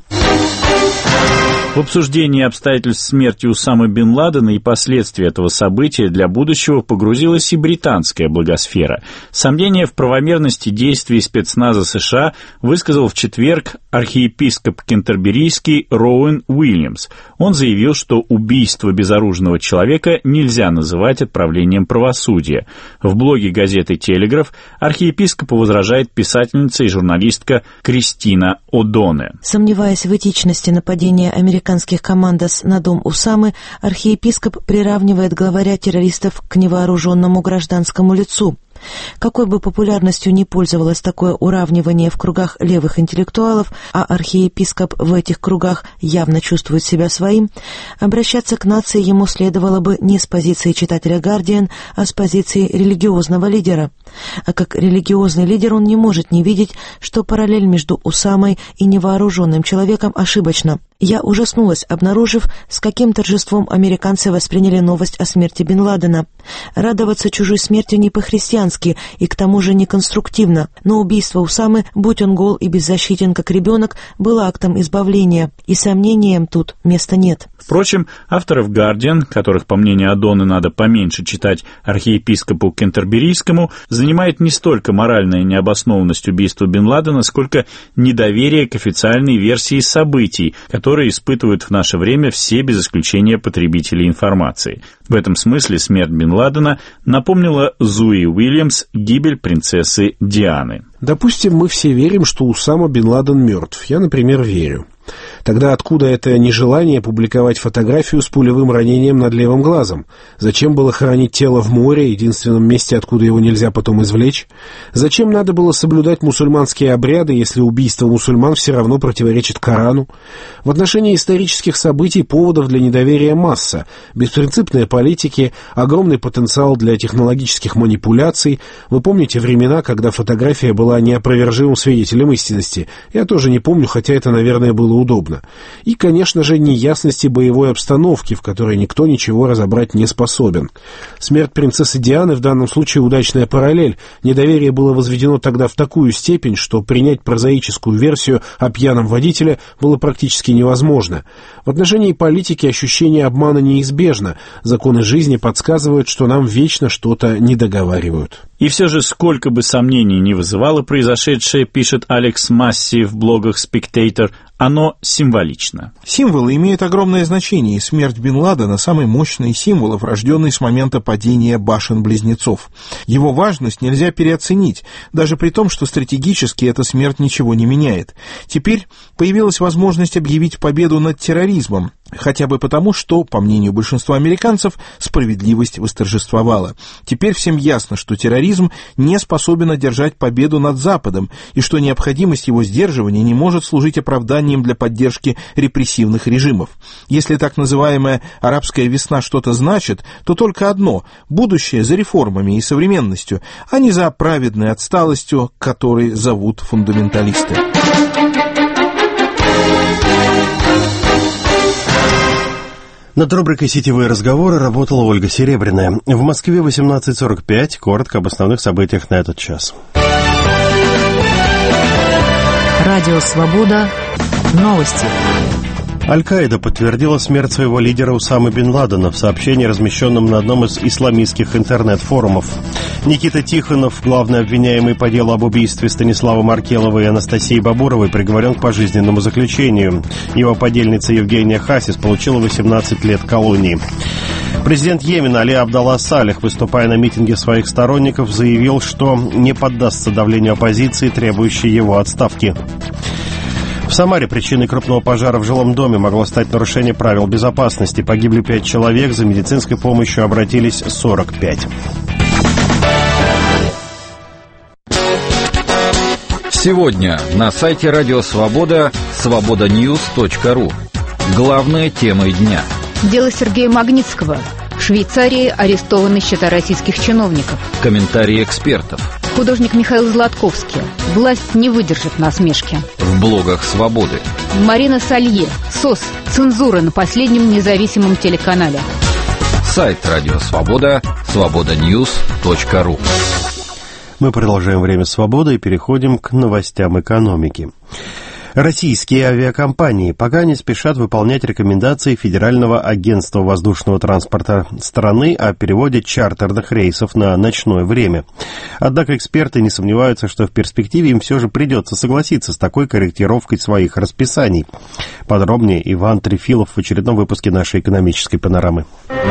S: В обсуждении обстоятельств смерти Усамы бен Ладена и последствий этого события для будущего погрузилась и британская благосфера. Сомнения в правомерности действий спецназа США высказал в четверг архиепископ кентерберийский Роуэн Уильямс. Он заявил, что убийство безоружного человека нельзя называть отправлением правосудия. В блоге газеты «Телеграф» архиепископу возражает писательница и журналистка Кристина О'Доне.
T: Сомневаясь в этичности нападения американских командос на дом Усамы, архиепископ приравнивает главаря террористов к невооруженному гражданскому лицу. Какой бы популярностью ни пользовалось такое уравнивание в кругах левых интеллектуалов, а архиепископ в этих кругах явно чувствует себя своим, обращаться к нации ему следовало бы не с позиции читателя «Гардиан», а с позиции религиозного лидера. А как религиозный лидер он не может не видеть, что параллель между Усамой и невооруженным человеком ошибочна. Я ужаснулась, обнаружив, с каким торжеством американцы восприняли новость о смерти Бен Ладена. Радоваться чужой смерти не по-христиански и к тому же неконструктивно, но убийство Усамы, будь он гол и беззащитен, как ребенок, было актом избавления, и сомнениям тут места нет.
S: Впрочем, авторов «Гардиан», которых, по мнению Адоны, надо поменьше читать архиепископу кентерберийскому, занимает не столько моральная необоснованность убийства Бен Ладена, сколько недоверие к официальной версии событий, которые испытывают в наше время все без исключения потребители информации. В этом смысле смерть Бен Ладена напомнила Зуи Уильямс гибель принцессы Дианы.
U: Допустим, мы все верим, что Усама бен Ладен мертв. Я, например, верю. Тогда откуда это нежелание публиковать фотографию с пулевым ранением над левым глазом? Зачем было хоронить тело в море, единственном месте, откуда его нельзя потом извлечь? Зачем надо было соблюдать мусульманские обряды, если убийство мусульман все равно противоречит Корану? В отношении исторических событий поводов для недоверия масса. Беспринципные политики, огромный потенциал для технологических манипуляций. Вы помните времена, когда фотография была неопровержимым свидетелем истинности? Я тоже не помню, хотя это, наверное, было удобно. И, конечно же, неясности боевой обстановки, в которой никто ничего разобрать не способен. Смерть принцессы Дианы в данном случае удачная параллель. Недоверие было возведено тогда в такую степень, что принять прозаическую версию о пьяном водителе было практически невозможно. В отношении политики ощущение обмана неизбежно. Законы жизни подсказывают, что нам вечно что-то недоговаривают.
S: И все же, сколько бы сомнений не вызывало произошедшее, пишет Алекс Масси в блогах Spectator, оно символично.
V: Символы имеют огромное значение, и смерть Бен Ладена – самый мощный из символов, рожденный с момента падения башен-близнецов. Его важность нельзя переоценить, даже при том, что стратегически эта смерть ничего не меняет. Теперь появилась возможность объявить победу над терроризмом, хотя бы потому, что, по мнению большинства американцев, справедливость восторжествовала. Теперь всем ясно, что терроризм не способен одержать победу над Западом, и что необходимость его сдерживания не может служить оправданием для поддержки репрессивных режимов. Если так называемая «арабская весна» что-то значит, то только одно – будущее за реформами и современностью, а не за праведной отсталостью, которой зовут фундаменталисты.
A: Над рубрикой «Сетевые разговоры» работала Ольга Серебряная. В Москве 18:45. Коротко об основных событиях на этот час.
E: Радио «Свобода». Новости.
A: Аль-Каида подтвердила смерть своего лидера Усамы бен Ладена в сообщении, размещенном на одном из исламистских интернет-форумов. Никита Тихонов, главный обвиняемый по делу об убийстве Станислава Маркелова и Анастасии Бабуровой, приговорен к пожизненному заключению. Его подельница Евгения Хасис получила 18 лет колонии. Президент Йемена Али Абдалла Салих, выступая на митинге своих сторонников, заявил, что не поддастся давлению оппозиции, требующей его отставки. В Самаре причиной крупного пожара в жилом доме могло стать нарушение правил безопасности. Погибли 5 человек, за медицинской помощью обратились 45.
C: Сегодня на сайте Радио Свобода свободаньюз.ру. Главные темы дня.
D: Дело Сергея Магнитского. В Швейцарии арестованы счета российских чиновников.
C: Комментарии экспертов.
D: Художник Михаил Златковский. Власть не выдержит насмешки.
C: В блогах Свободы.
D: Марина Салье. СОС. Цензура на последнем независимом телеканале.
C: Сайт Радио Свобода свободаньюз.ру.
A: Мы продолжаем «Время свободы» и переходим к новостям экономики. Российские авиакомпании пока не спешат выполнять рекомендации Федерального агентства воздушного транспорта страны о переводе чартерных рейсов на ночное время. Однако эксперты не сомневаются, что в перспективе им все же придется согласиться с такой корректировкой своих расписаний. Подробнее Иван Трефилов в очередном выпуске нашей экономической панорамы.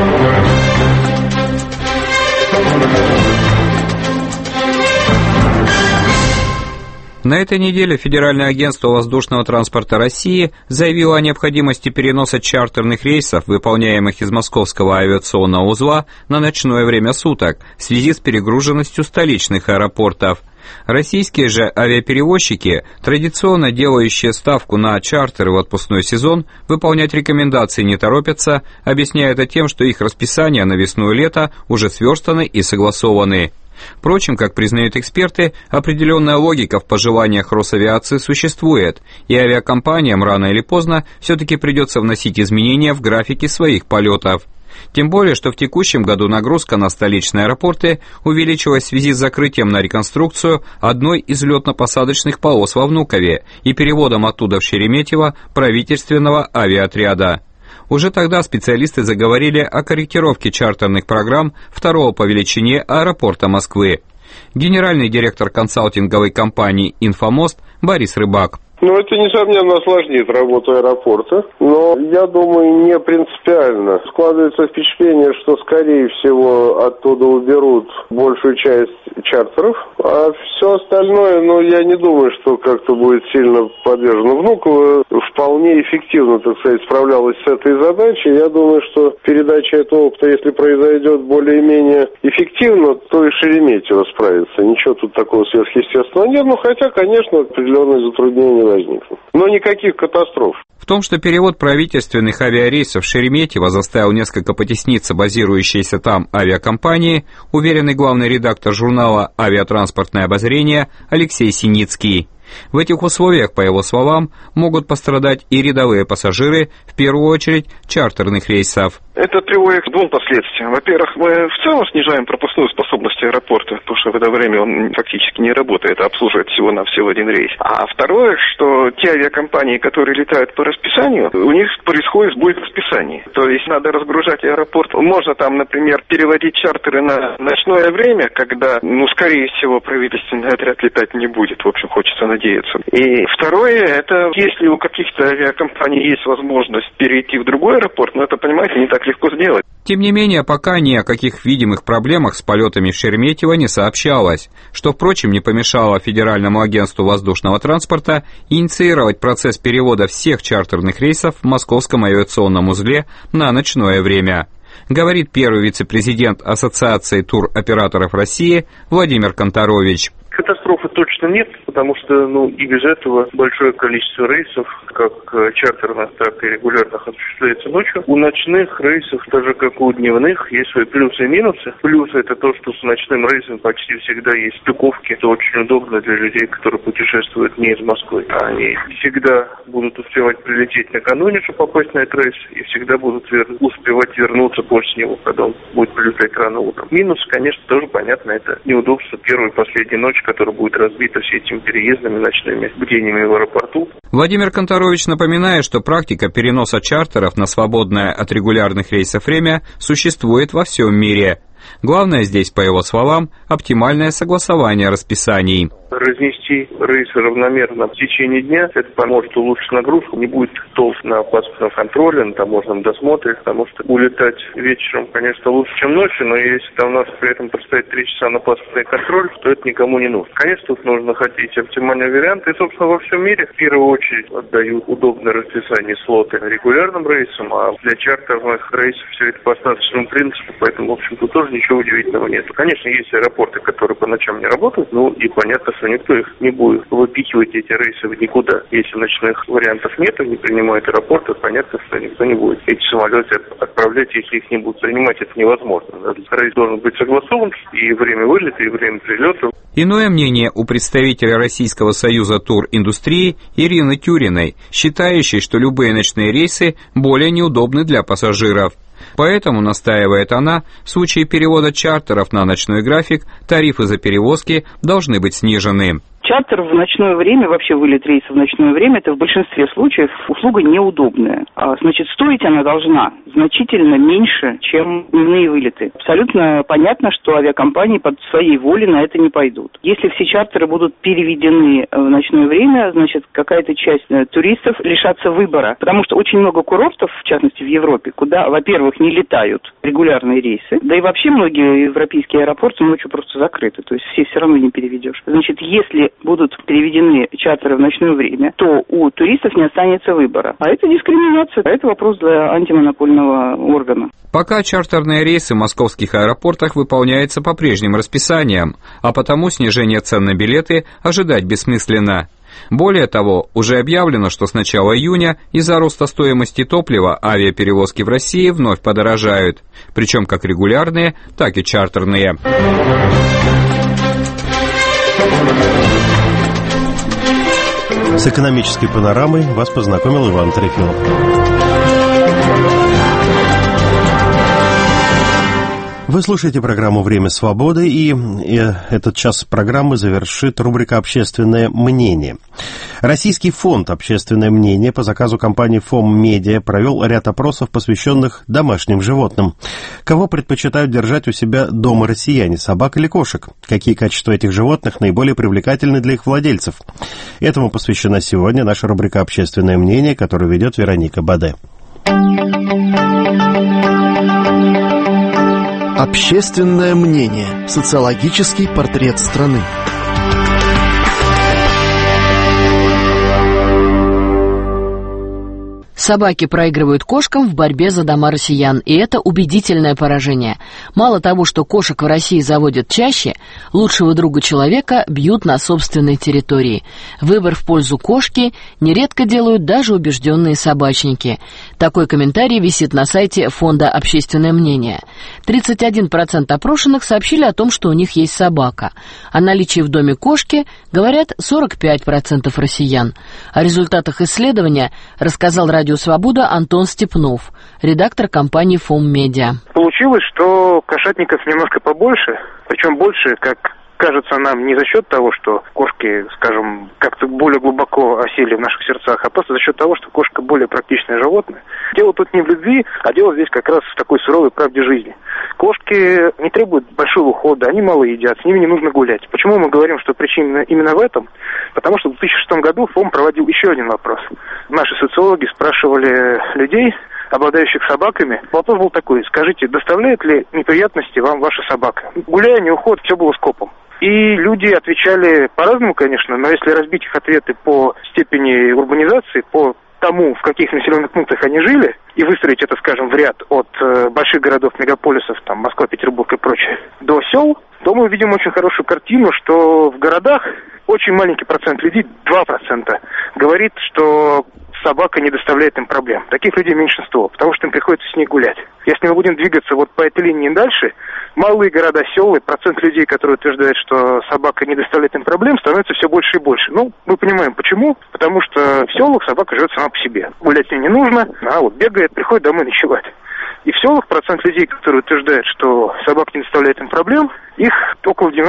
W: На этой неделе Федеральное агентство воздушного транспорта России заявило о необходимости переноса чартерных рейсов, выполняемых из московского авиационного узла, на ночное время суток в связи с перегруженностью столичных аэропортов. Российские же авиаперевозчики, традиционно делающие ставку на чартеры в отпускной сезон, выполнять рекомендации не торопятся, объясняя это тем, что их расписания на весну и лето уже сверстаны и согласованы. Впрочем, как признают эксперты, определенная логика в пожеланиях Росавиации существует, и авиакомпаниям рано или поздно все-таки придется вносить изменения в графики своих полетов. Тем более, что в текущем году нагрузка на столичные аэропорты увеличилась в связи с закрытием на реконструкцию одной из летно-посадочных полос во Внукове и переводом оттуда в Шереметьево правительственного авиаотряда. Уже тогда специалисты заговорили о корректировке чартерных программ второго по величине аэропорта Москвы. Генеральный директор консалтинговой компании «Инфомост» Борис Рыбак.
X: Это, несомненно, осложнит работу аэропорта, но, я думаю, не принципиально. Складывается впечатление, что, скорее всего, оттуда уберут большую часть чартеров, а все остальное, я не думаю, что как-то будет сильно подвержено. Внуково вполне эффективно, так сказать, справлялась с этой задачей. Я думаю, что передача этого опыта, если произойдет более-менее эффективно, то и Шереметьево справится. Ничего тут такого сверхъестественного нет, хотя, конечно, определенные затруднения возникнут. Но никаких катастроф.
W: В том, что перевод правительственных авиарейсов в Шереметьево заставил несколько потесниться базирующиеся там авиакомпании, уверенный главный редактор журнала «Авиатранспортное обозрение» Алексей Синицкий. В этих условиях, по его словам, могут пострадать и рядовые пассажиры, в первую очередь чартерных рейсов.
B: Это приводит к двум последствиям. Во-первых, мы в целом снижаем пропускную способность аэропорта, потому что в это время он фактически не работает, а обслуживает всего-навсего один рейс. А второе, что те авиакомпании, которые летают по расписанию, у них происходит сбой в расписании. То есть надо разгружать аэропорт. Можно там, например, переводить чартеры на ночное время, когда, скорее всего, правительственный отряд летать не будет. В общем, хочется надеяться. И второе, это если у каких-то авиакомпаний есть возможность перейти в другой аэропорт, это, понимаете, не так легко сделать.
W: Тем не менее, пока ни о каких видимых проблемах с полетами в Шереметьево не сообщалось, что, впрочем, не помешало Федеральному агентству воздушного транспорта инициировать процесс перевода всех чартерных рейсов в московском авиационном узле на ночное время, говорит первый вице-президент Ассоциации туроператоров России Владимир Конторович.
F: Катастрофы точно нет, потому что, и без этого большое количество рейсов, как чартерных, так и регулярных, осуществляется ночью. У ночных рейсов, так же как у дневных, есть свои плюсы и минусы. Плюсы — это то, что с ночным рейсом почти всегда есть стыковки. Это очень удобно для людей, которые путешествуют не из Москвы. Они всегда будут успевать прилететь накануне, чтобы попасть на этот рейс, и всегда будут успевать вернуться после него, когда он будет прилетать рано утром. Минус, конечно, тоже понятно, это неудобство первой и последней ночи, которая будет разбита все этими переездами, ночными бдениями в аэропорту.
W: Владимир Конторович напоминает, что практика переноса чартеров на свободное от регулярных рейсов время существует во всем мире. Главное здесь, по его словам, оптимальное согласование расписаний.
F: Разнести рейсы равномерно в течение дня, это поможет улучшить нагрузку, не будет толк на паспортном контроле, на таможенном досмотре, потому что улетать вечером, конечно, лучше, чем ночью, но если там у нас при этом предстоит 3 часа на паспортный контроль, то это никому не нужно. Конечно, тут нужно находить оптимальный вариант, и, собственно, во всем мире в первую очередь отдают удобное расписание слоты регулярным рейсам, а для чартерных рейсов все это по остаточному принципу, поэтому, в общем, тут тоже ничего удивительного нет. Конечно, есть аэропорты, которые по ночам не работают, и понятно, что никто их не будет выпихивать, эти рейсы, в никуда. Если ночных вариантов нет, не принимают аэропорты, понятно, что никто не будет эти самолеты отправлять, если их не будут принимать, это невозможно. Рейс должен быть согласован, и время вылета, и время прилета.
W: Иное мнение у представителя Российского союза туриндустрии Ирины Тюриной, считающей, что любые ночные рейсы более неудобны для пассажиров. Поэтому, настаивает она, в случае перевода чартеров на ночной график, тарифы за перевозки должны быть снижены.
H: Чартер в ночное время, вообще вылет рейса в ночное время, это в большинстве случаев услуга неудобная. Значит, стоить она должна значительно меньше, чем дневные вылеты. Абсолютно понятно, что авиакомпании под своей волей на это не пойдут. Если все чартеры будут переведены в ночное время, значит, какая-то часть туристов лишатся выбора. Потому что очень много курортов, в частности в Европе, куда, во-первых, не летают регулярные рейсы, да и вообще многие европейские аэропорты ночью просто закрыты, то есть все равно не переведешь. Значит, если будут переведены чартеры в ночное время, то у туристов не останется выбора. А это дискриминация, это вопрос для антимонопольного органа.
W: Пока чартерные рейсы в московских аэропортах выполняются по прежним расписаниям, а потому снижение цен на билеты ожидать бессмысленно. Более того, уже объявлено, что с начала июня из-за роста стоимости топлива авиаперевозки в России вновь подорожают, причем как регулярные, так и чартерные.
A: С экономической панорамой вас познакомил Иван Трефилов. Вы слушаете программу «Время свободы», и этот час программы завершит рубрика «Общественное мнение». Российский фонд «Общественное мнение» по заказу компании «ФОМ Медиа» провел ряд опросов, посвященных домашним животным. Кого предпочитают держать у себя дома россияне, собак или кошек? Какие качества этих животных наиболее привлекательны для их владельцев? Этому посвящена сегодня наша рубрика «Общественное мнение», которую ведет Вероника Баде.
I: Общественное мнение. Социологический портрет страны.
G: Собаки проигрывают кошкам в борьбе за дома россиян, и это убедительное поражение. Мало того, что кошек в России заводят чаще, лучшего друга человека бьют на собственной территории. Выбор в пользу кошки нередко делают даже убежденные собачники. Такой комментарий висит на сайте Фонда «Общественное мнение». 31% опрошенных сообщили о том, что у них есть собака. О наличии в доме кошки говорят 45% россиян. О результатах исследования рассказал «Радио Свобода» Антон Степнов, редактор компании «Фом Медиа».
J: Получилось, что кошатников немножко побольше, причем больше, как кажется нам, не за счет того, что кошки, скажем, как-то более глубоко осели в наших сердцах, а просто за счет того, что кошка более практичное животное. Дело тут не в любви, а дело здесь как раз в такой суровой правде жизни. Кошки не требуют большого ухода, они мало едят, с ними не нужно гулять. Почему мы говорим, что причина именно в этом? Потому что в 2006 году ФОМ проводил еще один вопрос. Наши социологи спрашивали людей, обладающих собаками. Вопрос был такой: скажите, доставляет ли неприятности вам ваша собака? Гуляние, уход, все было скопом. И люди отвечали по-разному, конечно, но если разбить их ответы по степени урбанизации, по тому, в каких населенных пунктах они жили, и выстроить это, скажем, в ряд от больших городов, мегаполисов, там, Москва, Петербург и прочее, до сел, то мы увидим очень хорошую картину, что в городах очень маленький процент людей, 2%, говорит, что собака не доставляет им проблем. Таких людей меньшинство, потому что им приходится с ней гулять. Если мы будем двигаться вот по этой линии дальше, малые города, села, процент людей, которые утверждают, что собака не доставляет им проблем, становится все больше и больше. Ну, мы понимаем, почему. Потому что в селах собака живет сама по себе. Гулять с ней не нужно, а вот бегает, приходит домой ночевать. И в селах процент людей, которые утверждают, что собака не доставляет им проблем, их около 90%.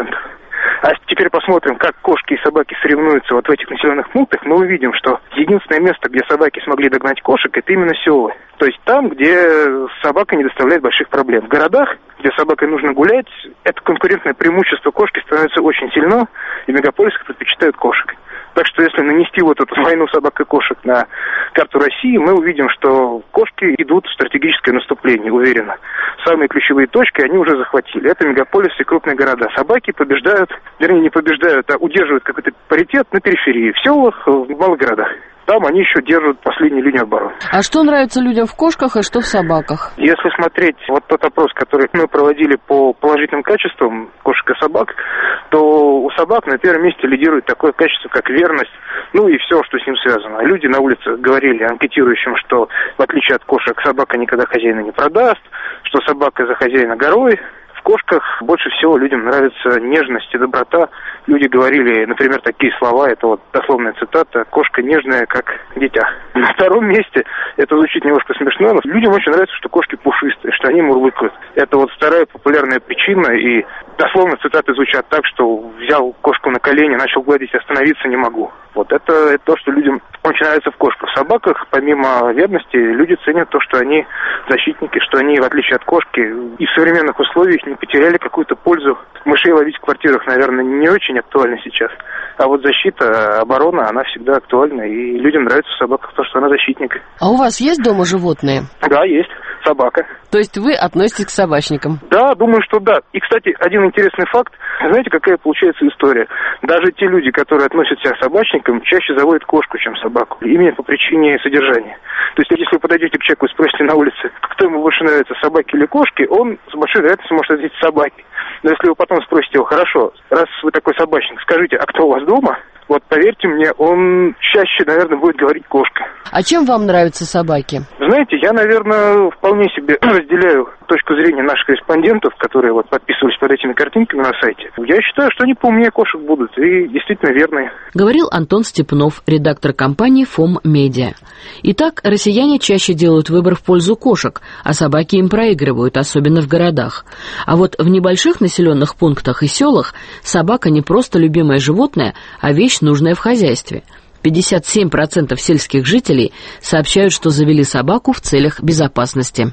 J: А теперь посмотрим, как кошки и собаки соревнуются вот в этих населенных пунктах. Мы увидим, что единственное место, где собаки смогли догнать кошек, это именно селы. То есть там, где собака не доставляет больших проблем. В городах, где собакой нужно гулять, это конкурентное преимущество кошки становится очень сильно, и в мегаполисах предпочитают кошек. Так что если нанести вот эту войну собак и кошек на карту России, мы увидим, что кошки идут в стратегическое наступление, уверенно. Самые ключевые точки они уже захватили. Это мегаполисы и крупные города. Собаки побеждают, вернее, не побеждают, а удерживают какой-то паритет на периферии, в селах, в малых городах. Там они еще держат последнюю линию обороны.
G: А что нравится людям в кошках и что в собаках?
J: Если смотреть вот тот опрос, который мы проводили по положительным качествам кошек и собак, то у собак на первом месте лидирует такое качество, как верность, ну и все, что с ним связано. Люди на улице говорили анкетирующим, что в отличие от кошек собака никогда хозяина не продаст, что собака за хозяина горой. В кошках больше всего людям нравится нежность и доброта. Люди говорили, например, такие слова, это вот дословная цитата: «Кошка нежная, как дитя». На втором месте, это звучит немножко смешно, но людям очень нравится, что кошки пушистые, что они мурлыкают. Это вот вторая популярная причина, и дословно цитаты звучат так, что взял кошку на колени, начал гладить, остановиться не могу. Вот это то, что людям очень нравится в кошках. В собаках, помимо верности, люди ценят то, что они защитники, что они, в отличие от кошки, и в современных условиях не потеряли какую-то пользу. Мышей ловить в квартирах, наверное, не очень актуально сейчас. А вот защита, оборона, она всегда актуальна. И людям нравится в собаках то, что она защитник.
G: А у вас есть дома животные?
J: Да, есть. Собака.
G: То есть вы относитесь к собачникам?
J: Да, думаю, что да. И, кстати, один интересный факт. Знаете, какая получается история? Даже те люди, которые относят себя к собачникам, чаще заводят кошку, чем собаку. Именно по причине содержания. То есть, если вы подойдете к человеку и спросите на улице, кто ему больше нравится, собаки или кошки, он с большой вероятностью может ответить собаки. Но если вы потом спросите его: хорошо, раз вы такой собачник, скажите, а кто у вас дома? Вот поверьте мне, он чаще, наверное, будет говорить кошка.
G: А чем вам нравятся собаки?
J: Знаете, я, наверное, вполне себе разделяю точку зрения наших корреспондентов, которые вот подписывались под этими картинками на сайте. Я считаю, что они поумнее кошек будут и действительно верные.
G: Говорил Антон Степнов, редактор компании «Фом Медиа». Итак, россияне чаще делают выбор в пользу кошек, а собаки им проигрывают, особенно в городах. А вот в небольших населенных пунктах и селах собака не просто любимое животное, а вещь, нужная в хозяйстве. 57% сельских жителей сообщают, что завели собаку в целях безопасности.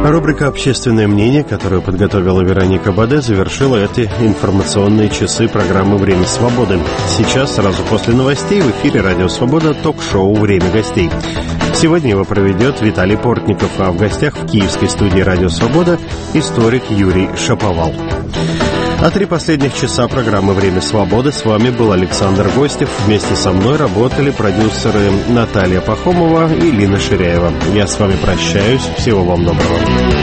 A: Рубрика «Общественное мнение», которую подготовила Вероника Баде, завершила эти информационные часы программы «Время свободы». Сейчас, сразу после новостей, в эфире «Радио Свобода» ток-шоу «Время гостей». Сегодня его проведет Виталий Портников, а в гостях в киевской студии «Радио Свобода» историк Юрий Шаповал. А 3 последних часа программы «Время свободы» с вами был Александр Гостев. Вместе со мной работали продюсеры Наталья Пахомова и Лина Ширяева. Я с вами прощаюсь. Всего вам доброго.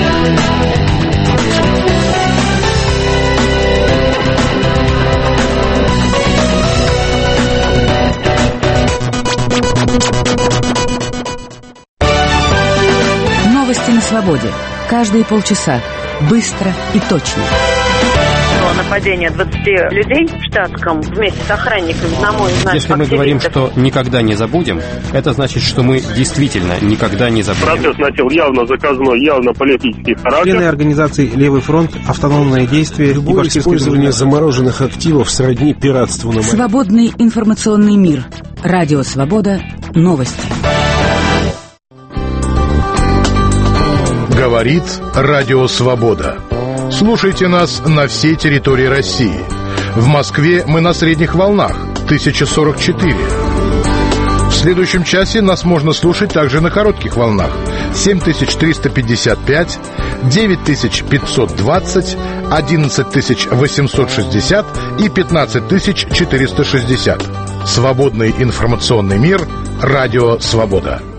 E: Новости на свободе. Каждые полчаса. Быстро и точно.
K: Нападение 20 людей в штатском вместе с охранниками, на мой взгляд.
L: Если мы говорим, что никогда не забудем, это значит, что мы действительно никогда не забудем.
M: Процесс носил явно заказной, явно политический характер.
N: Члены организации «Левый фронт», автономное действие,
U: любое использование замороженных активов сродни пиратству на море.
E: Свободный информационный мир. Радио Свобода. Новости.
Y: Говорит Радио Свобода. Слушайте нас на всей территории России. В Москве мы на средних волнах 1044. В следующем часе нас можно слушать также на коротких волнах 7355, 9520, 11860 и 15460. Свободный информационный мир. Радио Свобода.